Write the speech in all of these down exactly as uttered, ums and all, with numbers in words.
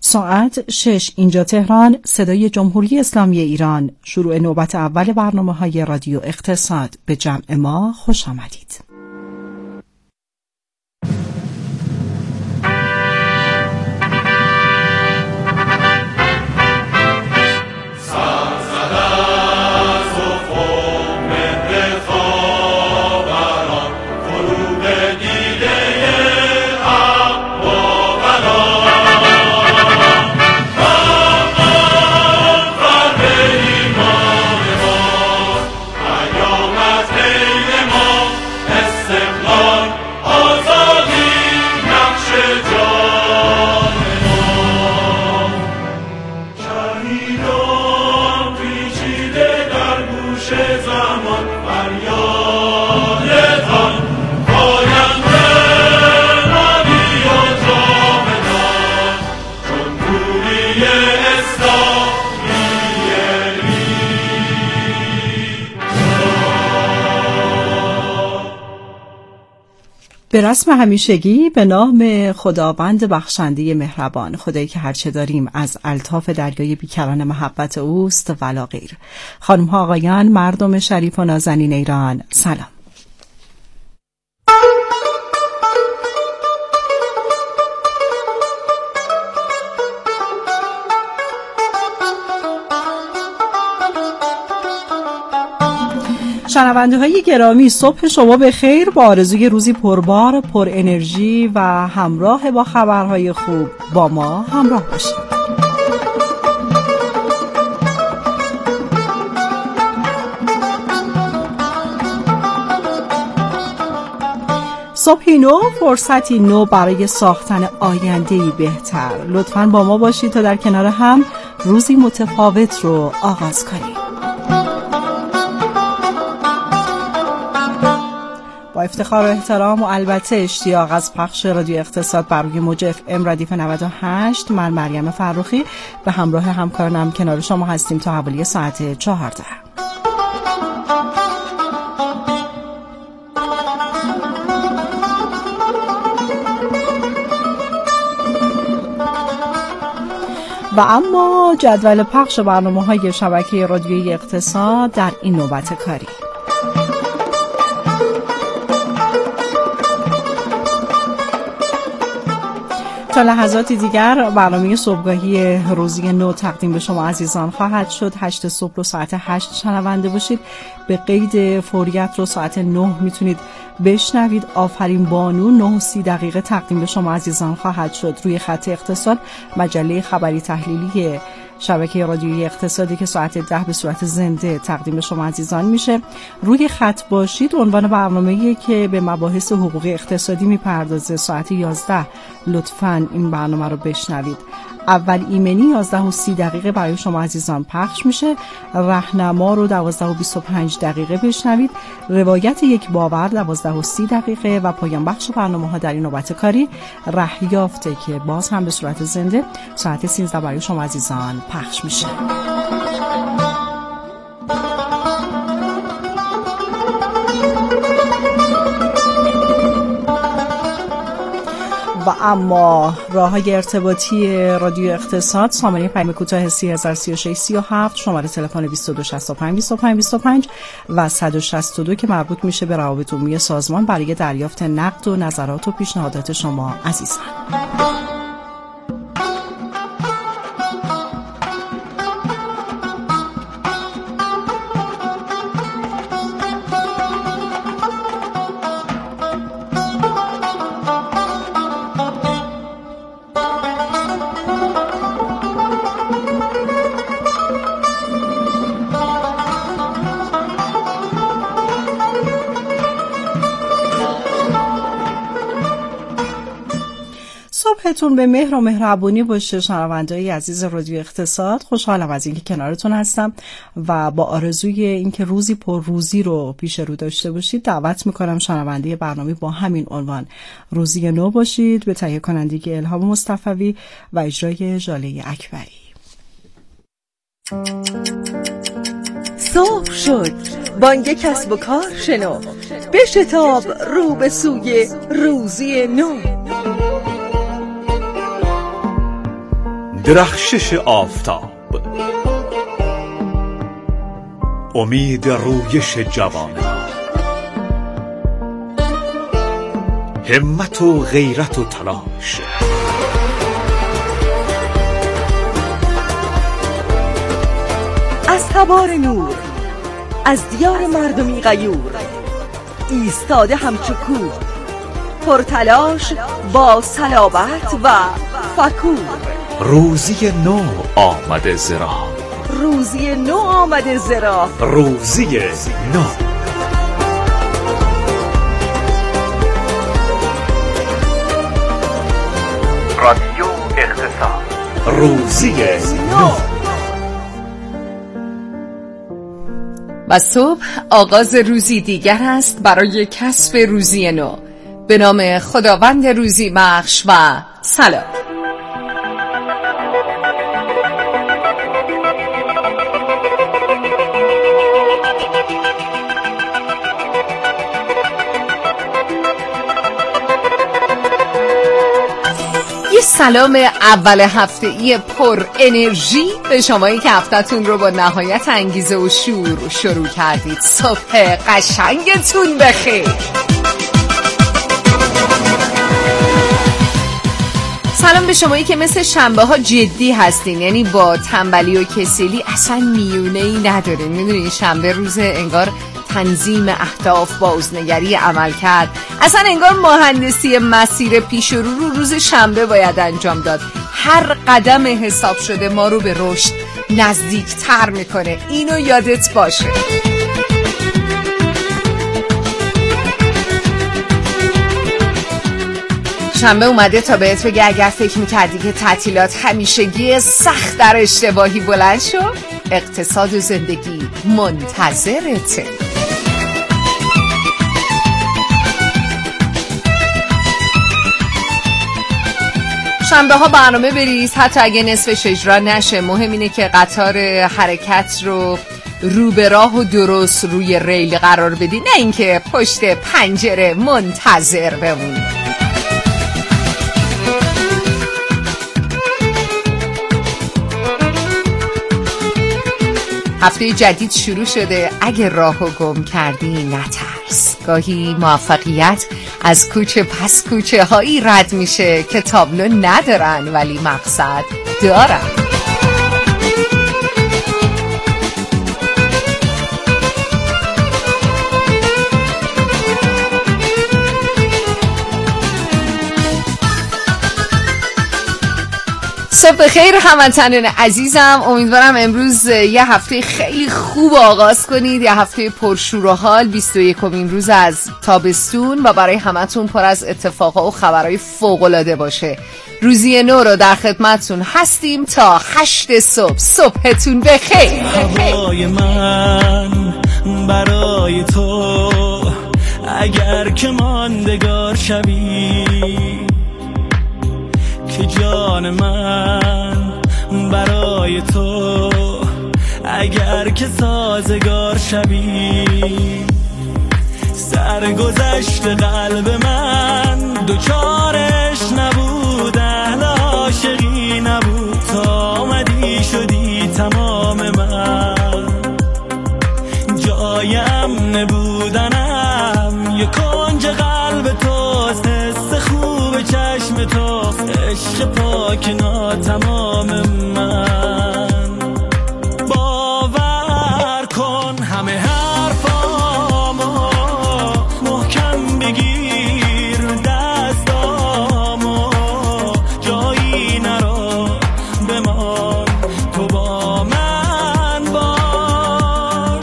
ساعت شش اینجا تهران، صدای جمهوری اسلامی ایران. شروع نوبت اول برنامه‌های رادیو اقتصاد. به جمع ما خوش آمدید. به رسم همیشگی به نام خداوند بخشنده مهربان، خدایی که هرچه داریم از الطاف دریای بیکران محبت اوست ولا غیر. خانم ها آقایان، مردم شریف و نازنین ایران، سلام. شنونده های گرامی، صبح شما به خیر، با آرزوی روزی پربار، پر انرژی و همراه با خبرهای خوب با ما همراه باشید. صبحی نو، فرصتی نو برای ساختن آینده‌ای بهتر. لطفاً با ما باشید تا در کنار هم روزی متفاوت رو آغاز کنیم. با افتخار و احترام و البته اشتیاق از پخش رادیو اقتصاد بر روی موج اف ام ردیف نود و هشت، من مریم فرخی به همراه همکارانم کنار شما هستیم تا حوالی ساعت چهارده. و اما جدول پخش برنامه‌های شبکه رادیویی اقتصاد در این نوبت کاری. تا لحظاتی دیگر برنامه صبحگاهی روزی نو تقدیم به شما عزیزان خواهد شد. هشت صبح رو ساعت هشت شنونده باشید. به قید فوریت رو ساعت نه میتونید بشنوید. آفرین بانو نه و سی دقیقه تقدیم به شما عزیزان خواهد شد. روی خط اقتصاد، مجله خبری تحلیلی شبکه رادیویی اقتصادی که ساعت ده به صورت زنده تقدیم به شما عزیزان میشه. روی خط باشید عنوان برنامه‌ای که به مباحث حقوقی اقتصادی میپردازه. ساعت یازده لطفاً این برنامه رو بشنوید. اول ایمنی یازده و سی دقیقه برای شما عزیزان پخش میشه. راهنما رو دوازده و بیست و پنج دقیقه بشنوید. روایت یک باور دوازده و سی دقیقه و پایان بخش برنامه ها در این نوبت کاری رهیافته که باز هم به صورت زنده ساعت سیزده برای شما عزیزان پخش میشه. و اما راه‌های ارتباطی رادیو اقتصاد، سامانه پیام کوتاه سی هزار و سی و شش سی و هفت، شماره تلفن بیست و دو شصت و پنج بیست و پنج بیست و پنج و صد و شصت و دو که مربوط میشه به روابط عمومی سازمان برای دریافت نقد و نظرات و پیشنهادات شما عزیزان. صبحتون به مهر و مهربونی باشه شنونده‌های عزیز رادیو اقتصاد. خوشحالم از اینکه کنارتون هستم و با آرزوی اینکه روزی پر روزی رو پیش رو داشته باشید دعوت میکنم شنونده برنامه با همین عنوان روزی نو باشید به تهیه کنندگی الهام مصطفی و اجرای ژاله اکبری. صبح شد، بانگ کسب و کار شنو، بشتاب رو به سوی روزی نو. درخشش آفتاب، امید رویش جوانان، همت و غیرت و تلاش، از تبار نور، از دیار مردمی غیور، ایستاده همچو کوه، پرتلاش با صلابت و فکور. روزی نو آمده زرا، روزی نو آمده زرا، روزی نو. رادیو اقتصاد، روزی نو. و صبح آغاز روزی دیگر است برای کسب روزی نو. به نام خداوند روزی بخش و سلام. یه سلام اول هفته‌ای پر انرژی به شمایی که هفته‌تون رو با نهایت انگیزه و شور شروع کردید. صبح قشنگتون بخیر. سلام به شمایی که مثل شنبه ها جدی هستین، یعنی با تنبلی و کسلی اصلا میونه‌ای ندارین. میدونین شنبه روز انگار تنظیم اهداف، بازنگری عمل کرد، اصلا انگار مهندسی مسیر پیش رو رو روز شنبه باید انجام داد. هر قدم حساب شده ما رو به رشد نزدیک تر میکنه، اینو یادت باشه. شنبه اومده تا بهت بگه اگر فکر میکردی که تعطیلات همیشگی سخت در اشتباهی بلند شو، اقتصاد و زندگی منتظرته. شنبه ها برنامه بریز، حتی اگه نصفش اجرا نشه. مهم اینه که قطار حرکت رو رو به راه و درست روی ریل قرار بدی، نه اینکه پشت پنجره منتظر بمونی. هفته جدید شروع شده، اگه راهو گم کردی نترس. گاهی موفقیت از کوچه پس کوچه هایی رد میشه که تابلو ندارن ولی مقصد دارن. صبح خیر هموطنان عزیزم، امیدوارم امروز یه هفته خیلی خوب آغاز کنید، یه هفته پرشور و حال. بیست و یکمین روز از تابستون و برای همتون پر از اتفاقا و خبرهای فوق‌العاده باشه. روزی نو رو در خدمتتون هستیم تا هشت صبح. صبحتون بخیر. هوای من برای تو اگر که ماندگار شوی، که جان من برای تو اگر که سازگار شوی، سرگذشت قلب من دوچارش نبود، اهل عاشقی نبود، تا آمدی شدی تمام من. جای امن بودنم یه کنج قلب توست، حس خوب چشم توست، عشق پاک ناتمام من. باور کن همه حرفامو محکم بگیر، دستامو جایی نرو بمان، تو با من باش.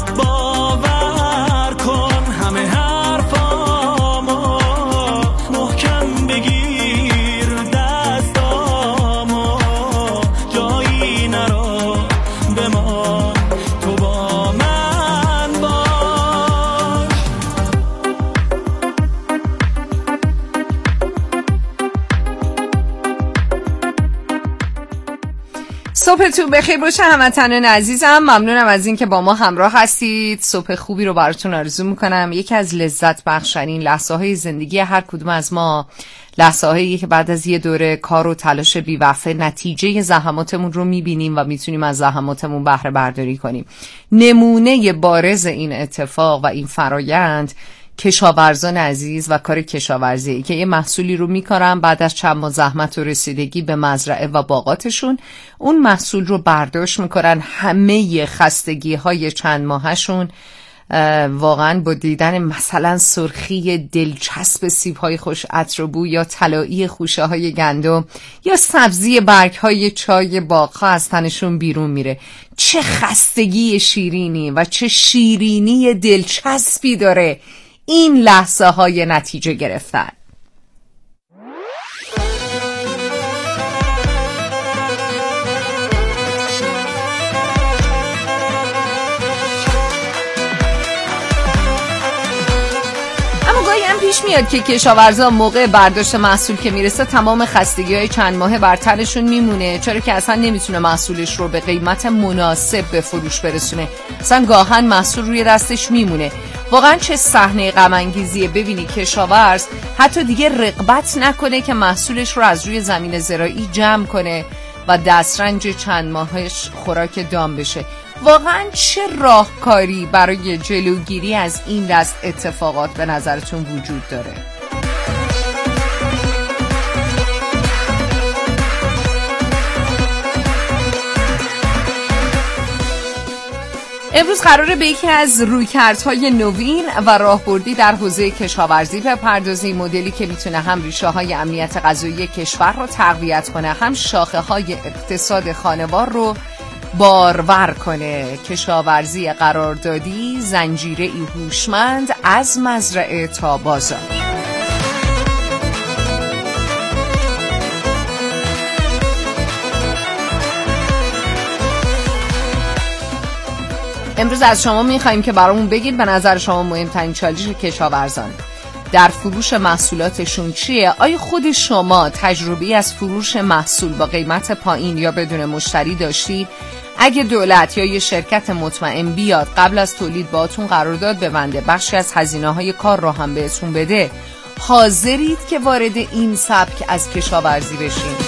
باور کن همه حرفامو محکم بگیر، دستامو جایی نرو بمان، تو با من باش. صبحتون بخیر باشه هموطنان عزیزم. ممنونم از این که با ما همراه هستید. صبح خوبی رو براتون آرزو میکنم. یکی از لذت بخشترین لحظه های زندگی هر کدوم از ما لحظه هایی که بعد از یه دوره کار و تلاش بی‌وقفه نتیجه زحماتمون رو میبینیم و میتونیم از زحماتمون بهره برداری کنیم. نمونه بارز این اتفاق و این فرایند کشاورزان عزیز و کار کشاورزی که یه محصولی رو میکارن، بعد از چند ماه زحمت و رسیدگی به مزرعه و باغاتشون اون محصول رو برداشت میکنن، همه خستگی های چند ماهشون واقعا با دیدن مثلا سرخی دلچسب سیب‌های خوش عطر و بو یا طلایی خوشه‌های گندم یا سبزی برگ‌های چای باغ‌ها از تنشون بیرون میره. چه خستگی شیرینی و چه شیرینی دلچسبی داره این لحظه های نتیجه گرفتن. پیش میاد که کشاورزا موقع برداشت محصول که میرسه تمام خستگی‌های چند ماهه بر تنشون میمونه، چرا که اصلا نمیتونه محصولش رو به قیمت مناسب به فروش برسونه، اصلا گاهن محصول روی دستش میمونه. واقعا چه صحنه غم انگیزیه ببینی کشاورز حتی دیگه رغبت نکنه که محصولش رو از روی زمین زراعی جمع کنه و دسترنج چند ماهش خوراک دام بشه. واقعا چه راهکاری برای جلوگیری از این دست اتفاقات به نظرتون وجود داره؟ امروز قراره به یکی از رویکردهای نوین و راهبردی در حوزه کشاورزی بپردازیم، مدلی که میتونه هم ریشه های امنیت غذایی کشور رو تقویت کنه، هم شاخه های اقتصاد خانوار رو بارور کنه. کشاورزی قراردادی، زنجیره‌ای هوشمند از مزرعه تا بازار. امروز از شما میخواییم که برامون بگید به نظر شما مهمترین چالش کشاورزان در فروش محصولاتشون چیه؟ آیا خود شما تجربی از فروش محصول با قیمت پایین یا بدون مشتری داشتید؟ اگه دولت یا یه شرکت مطمئن بیاد قبل از تولید باهاتون قرارداد ببنده، بخشی از هزینه‌های کار رو هم بهتون بده، حاضرید که وارد این سبک از کشاورزی بشین؟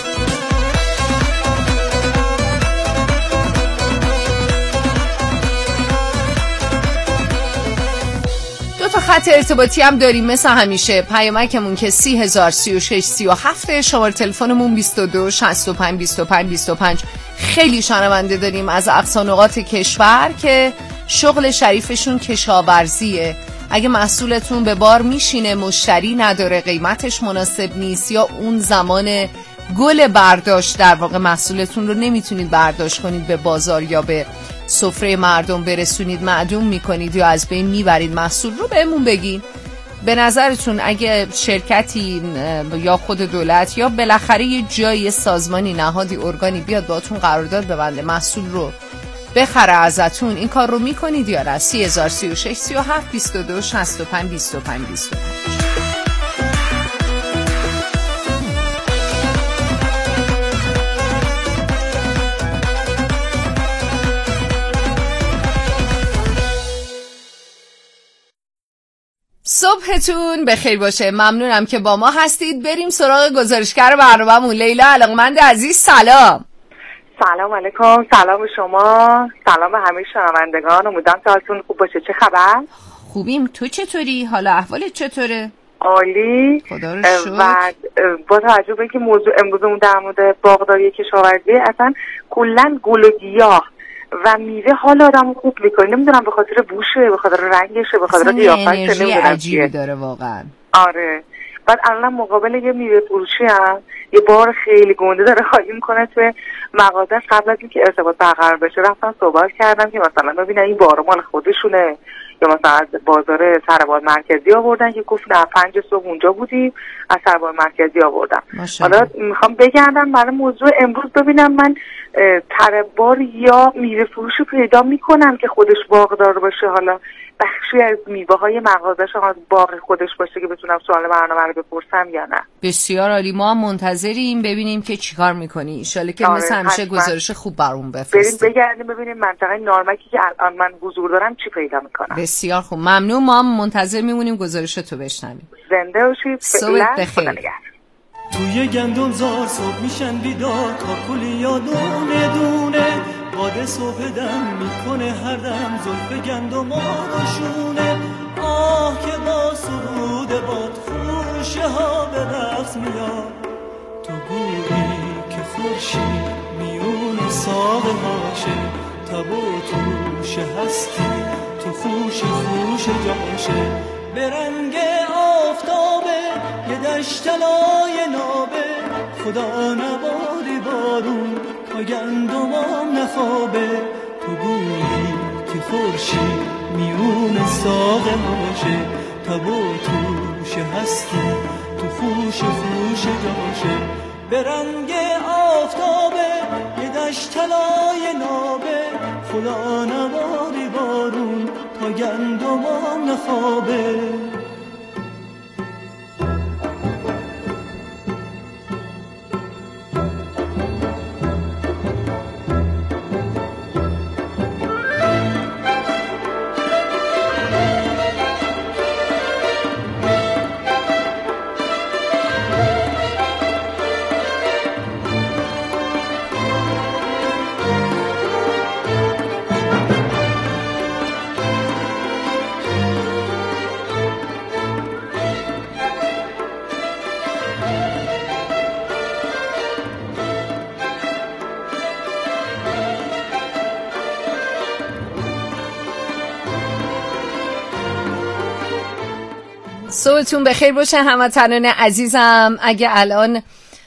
دو تا خط ارتباطی هم داریم مثل همیشه. پیامکمون که سی هزار سی و شش سی و هفت، شماره تلفنمون بیست و دو شصت و پنج بیست و پنج بیست و پنج. خیلی شنونده داریم از اقصا نقاط کشور که شغل شریفشون کشاورزیه. اگه محصولتون به بار میشینه، مشتری نداره، قیمتش مناسب نیست، یا اون زمان گل برداشت در واقع محصولتون رو نمیتونید برداشت کنید به بازار یا به سفره مردم برسونید، معدوم میکنید یا از بین میبرید محصول رو، بهمون بگین. به نظرتون اگه شرکتی یا خود دولت یا بالاخره یه جایی، سازمانی، نهادی، ارگانی بیاد باهاتون قرارداد ببنده، محصول رو بخره ازتون، این کار رو میکنید یا نه؟ سی هزار سی و شش سی و هفت بیست و دو شصت و پنج بیست و پنج بیست و پنج. صبحتون بخیر باشه. ممنونم که با ما هستید. بریم سراغ گزارشگر برنامه‌مون. لیلا علاقمند عزیز، سلام. سلام علیکم. سلام به شما، سلام به همه شنوندگان. امیدوارم که حالتون خوب باشه. چه خبر؟ خوبیم. تو چطوری؟ حالا احوالت چطوره؟ عالی. خدا رو شکر. و با توجه به اینکه موضوع امروزمون در مورد باغداری کشاورزی، اصلا کلا گل و گیاه و میوه حال آدمو خوب میکنه. نمیدونم به خاطر بوشه، به خاطر رنگشه، به خاطر قیافش، انرژی عجیبی داره واقعا. آره. بعد الان مقابل یه میوه فروشی هم یه بار خیلی گنده داره خالی میکنه توی مغازه. قبل از اینکه ارتباط برقرار بشه رفتم صحبت کردم که مثلا ببینن این بارا مال خودشونه یا مثلا از بازار سرباز مرکزی آوردن، که گفت نه پنج صبح اونجا بودیم از سرباز مرکزی آوردم. حالا میخوام بگردم برای موضوع امروز، ببینم من تربار یا میوه فروشی پیدا میکنم که خودش باغدار باشه، حالا بخشی از میوه های مغازش هم از باغ خودش باشه که بتونم سوال برنامه رو بپرسم یا نه. بسیار عالی. ما هم منتظریم ببینیم که چیکار میکنی. ان شاءالله که مثل همیشه گزارش خوب برام بفرستی. بریم بگردیم ببینیم منطقه نارمکی که الان من حضور دارم چی پیدا میکنم. بسیار خوب. ممنون. ما هم منتظر میمونیم گزارش تو بشنویم. زنده باشید. صبح بخیر. توی گندم زار صبح میشن بیدار، کاکولیا دونه دونه، باد صبح دم میکنه هر دم، زلف گندم آرشونه. آه که با سرود باد خوشه ها به رقص میاد، تو گویی که خورشید میون ساقه هاشه، تب و توشه هستی تو خوش خوش جاشه. به رنگ آفتابه یه دشتلای نابه، خدا نباری بارون تا گندمام نخوابه. تو گویی که خورشید میون ساقه هاشه، تب و توشه هستی تو خوش خوش جاشه. به رنگ آفتابه یه دشتلای نابه، خدا نباری بارون تا گندمام نخوابه. صبحتون بخیر باشه هموطنان عزیزم. اگه الان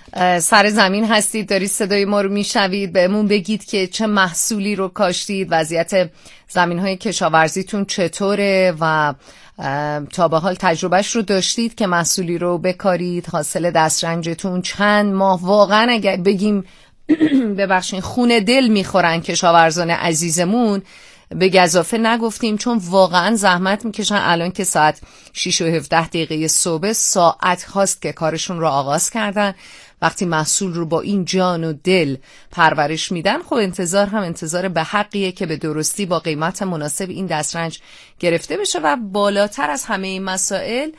سر زمین هستید دارید صدای ما رو میشنوید، بهمون بگید که چه محصولی رو کاشتید، وضعیت زمین‌های کشاورزیتون چطوره و تا به حال تجربهش رو داشتید که محصولی رو بکارید، حاصل دسترنجتون چند ماه. واقعا اگه بگیم ببخشید خون دل میخورن کشاورزان عزیزمون، به گزافه نگفتیم، چون واقعا زحمت میکشن. الان که ساعت شش و هفده دقیقه صبح، ساعت هاست که کارشون رو آغاز کردن. وقتی محصول رو با این جان و دل پرورش میدن، خب انتظار هم انتظار به حقیه که به درستی با قیمت مناسب این دسترنج گرفته بشه و بالاتر از همه این مسائل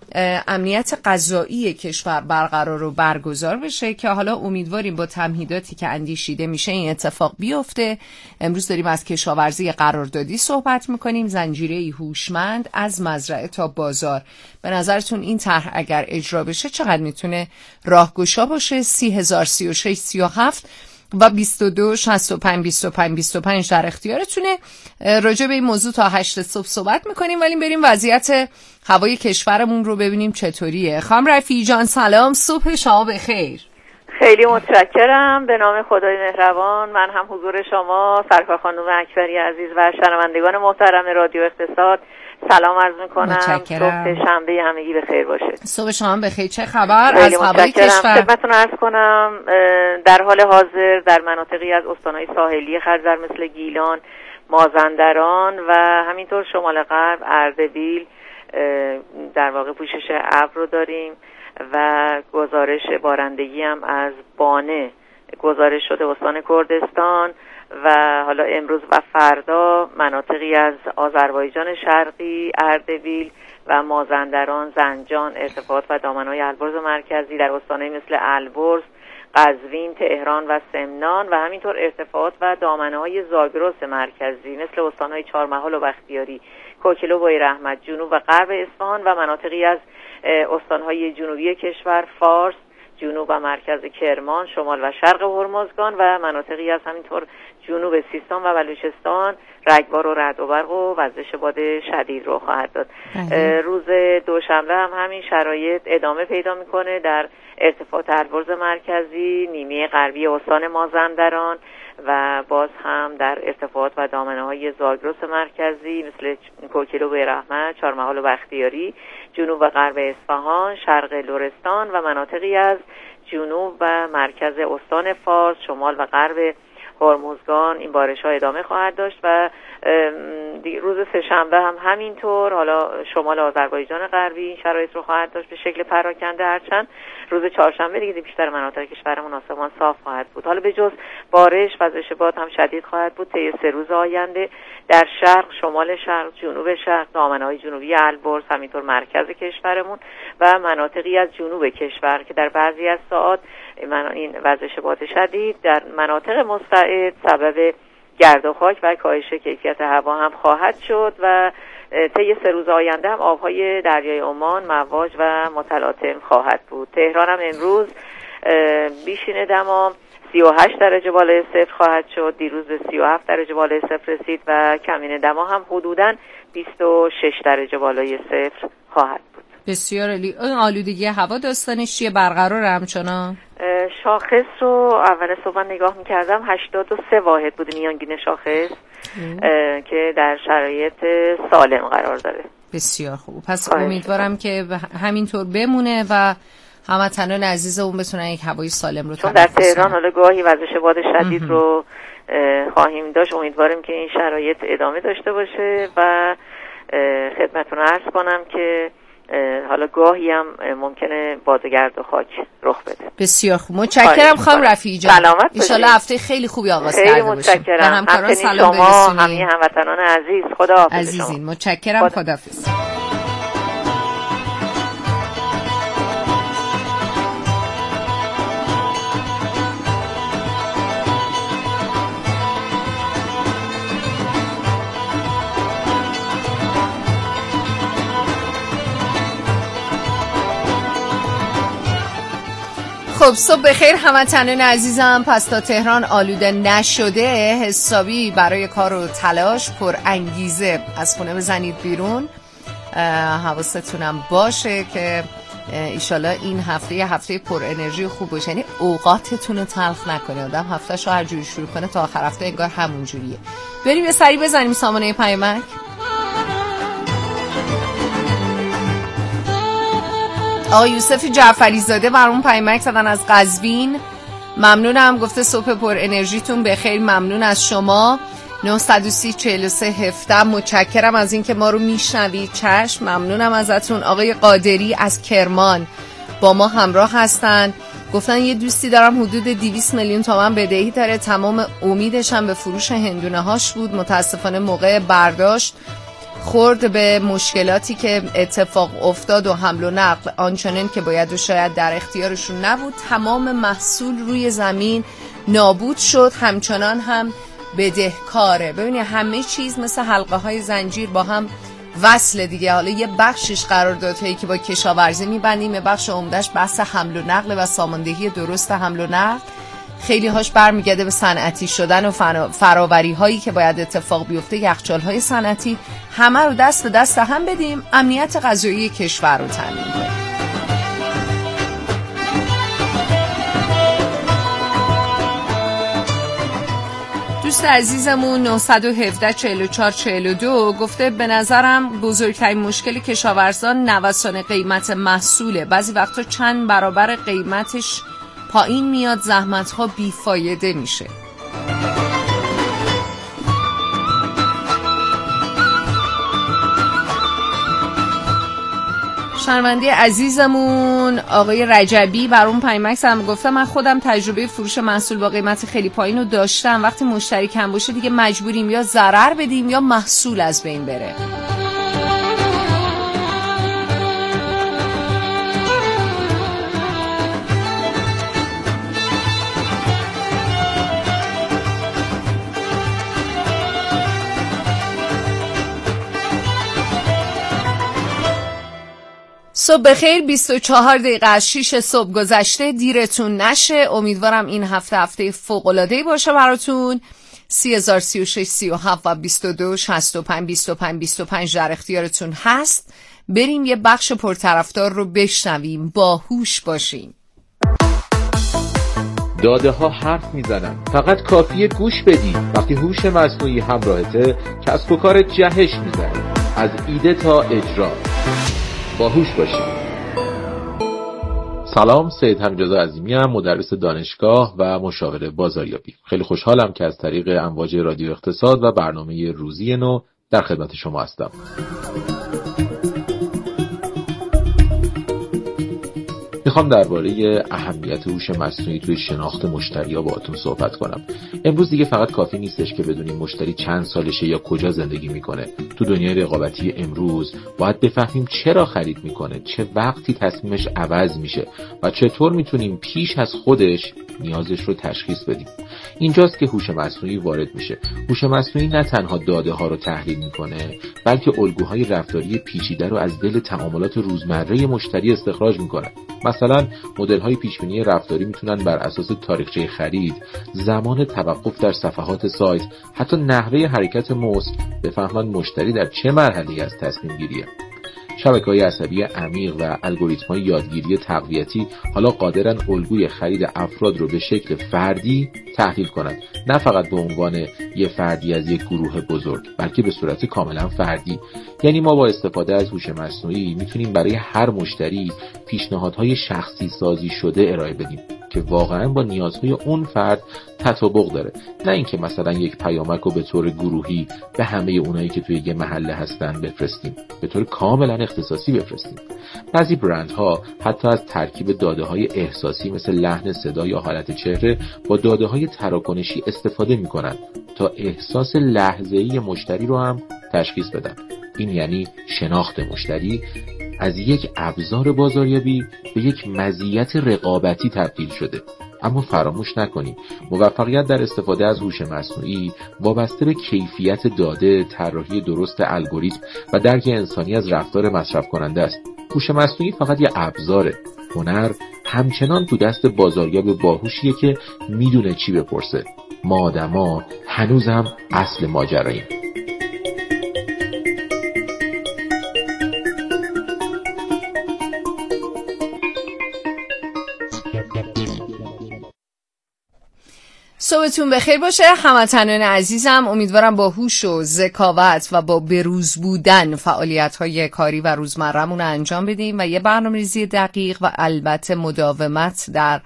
امنیت غذایی کشور برقرار و برگزار بشه، که حالا امیدواریم با تمهیداتی که اندیشیده میشه این اتفاق بیفته. امروز داریم از کشاورزی قراردادی صحبت میکنیم، زنجیره‌ای هوشمند از مزرعه تا بازار. به نظرتون این طرح اگر اجرا بشه چقدر میتونه راهگشا باشه؟ سی هزار سی و شش سی و هفت و بیست و دو شصت و پنج بیست و پنج بیست و پنج در اختیارتونه. راجع به این موضوع تا هشت صبح صحبت میکنیم، ولی بریم وضعیت هوای کشورمون رو ببینیم چطوریه. خانم رفیعی جان سلام، صبح شما بخیر. خیلی متشکرم. به نام خدای مهربان، من هم حضور شما سرکار خانم اکبری عزیز و شنوندگان محترم رادیو اقتصاد سلام عرض میکنم. صبح شنبه همگی بخیر باشه. صبح شما بخیر. چه خبر از هوای کشور؟ خدمتتون عرض کنم در حال حاضر در مناطقی از استانهای ساحلی خرزر مثل گیلان، مازندران و همینطور شمال غرب اردبیل در واقع پوشش ابر رو داریم و گزارش بارندگی هم از بانه گزارش شده استان کردستان و حالا امروز و فردا مناطقی از آذربایجان شرقی، اردبیل و مازندران، زنجان، ارتفاعات و دامنه‌های البرز مرکزی در استان‌های مثل البرز، قزوین، تهران و سمنان و همینطور ارتفاعات و دامنه‌های زاگرس مرکزی مثل استان‌های چهارمحال و بختیاری، کوکلو و رحمت، جنوب و غرب اصفهان و مناطقی از استان‌های جنوبی کشور، فارس، جنوب و مرکز کرمان، شمال و شرق هرمزگان و مناطقی از همینطور جنوب سیستان و بلوچستان رگبار و رعد و برق و وزش باد شدید رو خواهد داد. روز دوشنبه هم همین شرایط ادامه پیدا میکنه در ارتفاعات البرز مرکزی، نیمه غربی استان مازندران و باز هم در ارتفاعات و دامنه‌های زاگرس مرکزی مثل کوکلو و رحمت، چهارمحال و بختیاری، جنوب و غرب اصفهان، شرق لرستان و مناطقی از جنوب و مرکز استان فارس، شمال و غرب هرمزگان این بارش‌ها ادامه خواهد داشت و روز سه‌شنبه هم همینطور. حالا شمال آذربایجان غربی این شرایط رو خواهد داشت به شکل پراکنده، هرچند روز چهارشنبه دیگه بیشتر مناطق کشورمون آسمان صاف خواهد بود. حالا به جز بارش وزش باد هم شدید خواهد بود طی سه روز آینده در شرق، شمال شرق، جنوب شرق، دامنه‌های جنوبی البرز، همینطور مرکز کشورمون و مناطقی از جنوب کشور که در بعضی از ساعات این وزش باد شدید در مناطق مستعد سبب گرد و خاک و کاهش کیفیت هوا هم خواهد شد و طی سه روز آینده هم آبهای دریای عمان مواج و متلاطم خواهد بود. تهران هم امروز بیشین دما سی و هشت درجه بالای صفر خواهد شد، دیروز به سی و هفت درجه بالای صفر رسید و کمین دما هم حدوداً بیست و شش درجه بالای صفر خواهد بود. بسیار عالی. این آلودگی هوا داستانش چیه؟ برقرار همچنان؟ شاخص رو اول صبح نگاه می‌کردم هشتاد و سه واحد بود میانگین شاخص که در شرایط سالم قرار داره. بسیار خوب. پس امیدوارم که همینطور بمونه و هموطنان عزیزمون بتونن یک هوای سالم رو تنفس کنن. در تهران حالا گاهی وزش باد شدید رو خواهیم داشت. امیدواریم که این شرایط ادامه داشته باشه و خدمتتون عرض کنم که حالا گاهی هم ممکنه بادگرد و خاک رخ بده. بسیار خوب. متشکرم خانم رفیعی جان. سلامت ان شاء الله هفته خیلی خوبی آغاز کرده باشیم. خیلی متشکرم. همکاران سلام برسونید. همه هموطنان عزیز خداحافظ. عزیزین متشکرم. خداحافظ. خب صبح بخیر هموطنان عزیزم. پس تا تهران آلوده نشده حسابی برای کار و تلاش پر انگیزه از خونه بزنید بیرون. حواستونم باشه که ایشالا این هفته یه هفته پر انرژی خوب باشه، یعنی اوقاتتون رو تلخ نکنه. آدم هفتهشو هر جوری شروع کنه تا آخر هفته انگار همون جوریه. بریم یه سری بزنیم سامانه پیامک. آقای یوسف جعفری زاده برامون پیامک زدن از قزوین. ممنونم، گفته صبح پر انرژیتون بخیر. ممنون از شما. نه یک صفر چهار سه هفده. متشکرم از اینکه ما رو میشنوید. چشم، ممنونم ازتون. آقای قادری از کرمان با ما همراه هستن. گفتن یه دوستی دارم حدود دویست میلیون تومان بدهی داره، تمام امیدش هم به فروش هندونه هاش بود. متاسفانه موقع برداشت خورد به مشکلاتی که اتفاق افتاد و حمل و نقل آنچنان که باید و شاید در اختیارشون نبود. تمام محصول روی زمین نابود شد، همچنان هم بدهکاره. ببینید همه چیز مثل حلقه های زنجیر با هم وصل دیگه. حالا یه بخشش قراردادهایی که با کشاورزی می‌بندیم، یه بخش عمدهش بحث حمل و نقل و ساماندهی درست حمل و نقل. خیلی هاش برمیگرده به صنعتی شدن و فراوری هایی که باید اتفاق بیفته. یخچال های صنعتی همه رو دست به دست هم بدیم، امنیت غذایی کشور رو تامین کنیم. دوست عزیزمون نه یک هفت چهار چهار چهار دو گفته به نظرم بزرگترین مشکل کشاورزان نوسان قیمت محصوله. بعضی وقتا چند برابر قیمتش پایین میاد، زحمت‌ها بیفایده میشه. شنونده عزیزمون آقای رجبی برام پیامک زدن، گفتم من خودم تجربه فروش محصول با قیمت خیلی پایین رو داشتم. وقتی مشتری کم باشه دیگه مجبوریم یا ضرر بدیم یا محصول از بین بره. صبح بخیر. بیست و چهار دقیقه از شیش صبح گذشته، دیرتون نشه. امیدوارم این هفته هفته فوق‌العاده‌ای باشه براتون. سی هزار سی و شش سی و هفت و بیست و دو شصت و پنج بیست و پنج بیست و پنج در اختیارتون هست. بریم یه بخش پرطرفدار رو بشنویم. باهوش باشیم. داده ها حرف میزنن، فقط کافیه گوش بدی. وقتی هوش مصنوعی همراهته کسب و کار جهش میزنه، از ایده تا اجرا. باهوش باشید. سلام، سید حمیدرضا عظیمی ام، مدرس دانشگاه و مشاور بازاریابی. خیلی خوشحالم که از طریق امواج رادیو اقتصاد و برنامه روزی نو در خدمت شما هستم. میخوام درباره اهمیت هوش مصنوعی توی شناخت مشتری‌ها باهاتون صحبت کنم. امروز دیگه فقط کافی نیستش که بدونیم مشتری چند سالشه یا کجا زندگی میکنه. تو دنیای رقابتی امروز باید بفهمیم چرا خرید میکنه، چه وقتی تصمیمش عوض میشه و چطور میتونیم پیش از خودش نیازش رو تشخیص بدیم. اینجاست که هوش مصنوعی وارد میشه. هوش مصنوعی نه تنها داده ها رو تحلیل میکنه، بلکه الگوهای رفتاری پیچیده رو از دل تعاملات روزمره مشتری استخراج میکنه. مثلا مدل‌های پیش‌بینی رفتاری میتونن بر اساس تاریخچه خرید، زمان توقف در صفحات سایت، حتی نحوه حرکت موس بفهمن مشتری در چه مرحله‌ای از تصمیم گیریه. شبکه‌های عصبی عمیق و الگوریتم‌های یادگیری تقویتی حالا قادرن الگوی خرید افراد رو به شکل فردی تحلیل کنند، نه فقط به عنوان یه فردی از یک گروه بزرگ، بلکه به صورت کاملا فردی. یعنی ما با استفاده از هوش مصنوعی میتونیم برای هر مشتری پیشنهادهای شخصی سازی شده ارائه بدیم که واقعا با نیازهای اون فرد تطابق داره، نه اینکه مثلا یک پیامک رو به طور گروهی به همه اونایی که توی یه محله هستن بفرستیم، به طور کاملا اختصاصی بفرستیم. بعضی برندها حتی از ترکیب داده‌های احساسی مثل لحن صدا یا حالت چهره با داده‌های تراکنشی استفاده می‌کنن تا احساس لحظه‌ای مشتری رو هم تشخیص بدن. این یعنی شناخت مشتری از یک ابزار بازاریابی به یک مزیت رقابتی تبدیل شده. اما فراموش نکنیم موفقیت در استفاده از هوش مصنوعی وابسته به کیفیت داده، طراحی درست الگوریتم و درک انسانی از رفتار مصرف کننده است. هوش مصنوعی فقط یه ابزاره. هنر همچنان تو دست بازاریاب باهوشیه که میدونه چی بپرسه. ما آدما هنوز هم اصل ماجراییم. صبحتون بخیر باشه هموطنان عزیزم. امیدوارم با هوش و ذکاوت و با بروز بودن فعالیت‌های کاری و روزمره‌مون رو انجام بدیم و یه برنامه‌ریزی دقیق و البته مداومت در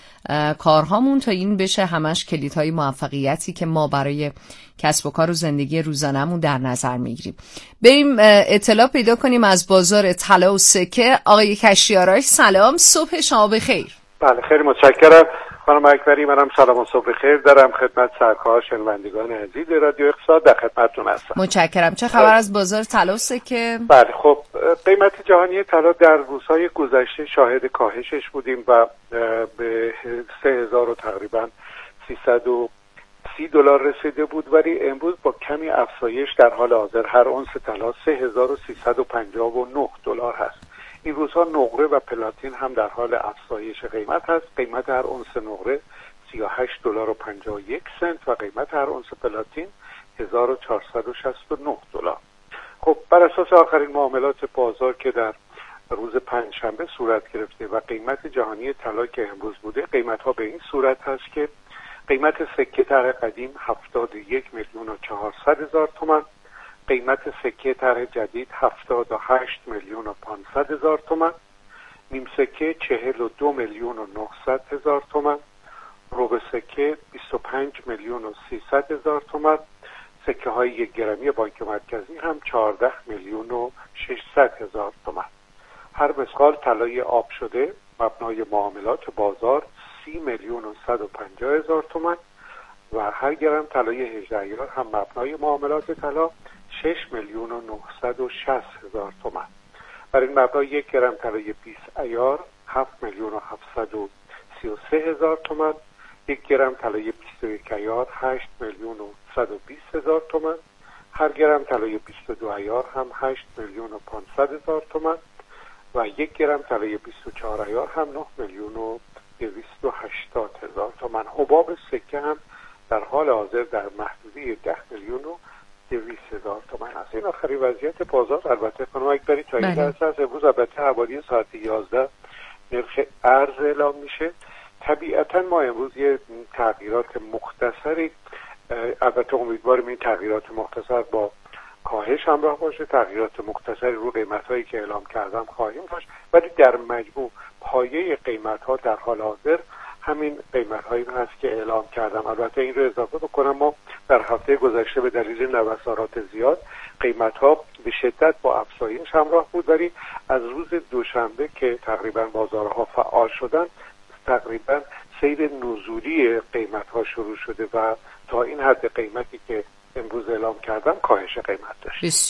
کارهامون تا این بشه همش کلیدهای موفقیتی که ما برای کسب و کار و زندگی روزانه‌مون در نظر میگیریم. بریم اطلاع پیدا کنیم از بازار طلا و سکه. آقای کشیاراش سلام، صبح شما بخیر. بله خیلی متشکرم خانم اکبری. منم سلام و صبح خیر دارم خدمت سرکار شنوندگان عزیز رادیو اقتصاد، در خدمتتون هستم. متشکرم. چه خبر از بازار طلا و سکه؟ بله خب قیمت جهانی طلا در روزهای گذشته شاهد کاهشش بودیم و به سه هزار و تقریبا سیصد و سی دلار رسیده بود، ولی امروز با کمی افزایش در حال حاضر هر اونس طلا سه هزار و سیصد و پنجاه و نه دلار هست. این روزها نقره و پلاتین هم در حال افزایش قیمت هست. قیمت هر اونس نقره سی و هشت دلار و پنجاه و یک سنت و قیمت هر اونس پلاتین هزار و چهارصد و شصت و نه دلار. خب بر اساس آخرین معاملات بازار که در روز پنجشنبه صورت گرفته و قیمت جهانی طلا که امروز بوده، قیمت ها به این صورت هست که قیمت سکه طرح قدیم هفتاد و یک میلیون و چهارصد هزار تومان، قیمت سکه طرح جدید هفتاد و هشت میلیون و پانصد هزار تومان، نیم سکه چهل و دو میلیون و نهصد هزار تومان، ربع سکه بیست و پنج میلیون و سیصد هزار تومان، سکه های یک گرمی بانک مرکزی هم چهارده میلیون و ششصد هزار تومان. هر مسقال طلای آب شده مبنای معاملات بازار سی میلیون و صد و پنجاه هزار تومان و هر گرم طلای هجده عیار هم مبنای معاملات طلا شش میلیون و نهصد و شصت هزار تومان. برای این مبنا یک گرم طلای بیست عیار هفت میلیون و هفتصد و سی و سه هزار تومان، یک گرم طلای بیست و یک عیار هشت میلیون و صد و بیست هزار تومان، هر گرم طلای بیست و دو عیار هم هشت میلیون و پانصد هزار تومان و یک گرم طلای بیست و چهار عیار هم نه میلیون و دویست و هشتاد هزار تومان. حباب سکه هم در حال حاضر در محدوده ده میلیون و دویست هزار تومان است. این آخرین وضعیت بازار. البته خانم اکبری تا این لحظه از امروز البته حوالی ساعت یازده نرخ ارز اعلام میشه. طبیعتا ما امروز یه تغییرات مختصری، البته امیدواریم این تغییرات مختصر با کاهش همراه باشه، تغییرات مختصری رو قیمت هایی که اعلام کردم خواهیم داشت، ولی در مجموع پایه قیمت ها در حال حاضر همین قیمت هایی هست که اعلام کردم. البته این رو اضافه بکنم ما در هفته گذشته به دلیل نوسانات زیاد قیمت ها به شدت با افزایش همراه بود، ولی از روز دوشنبه که تقریبا بازارها فعال شدن تقریبا سیر نزولی قیمت ها شروع شده و تا این حد قیمتی که امروز اعلام کردم کاهش قیمت داشت.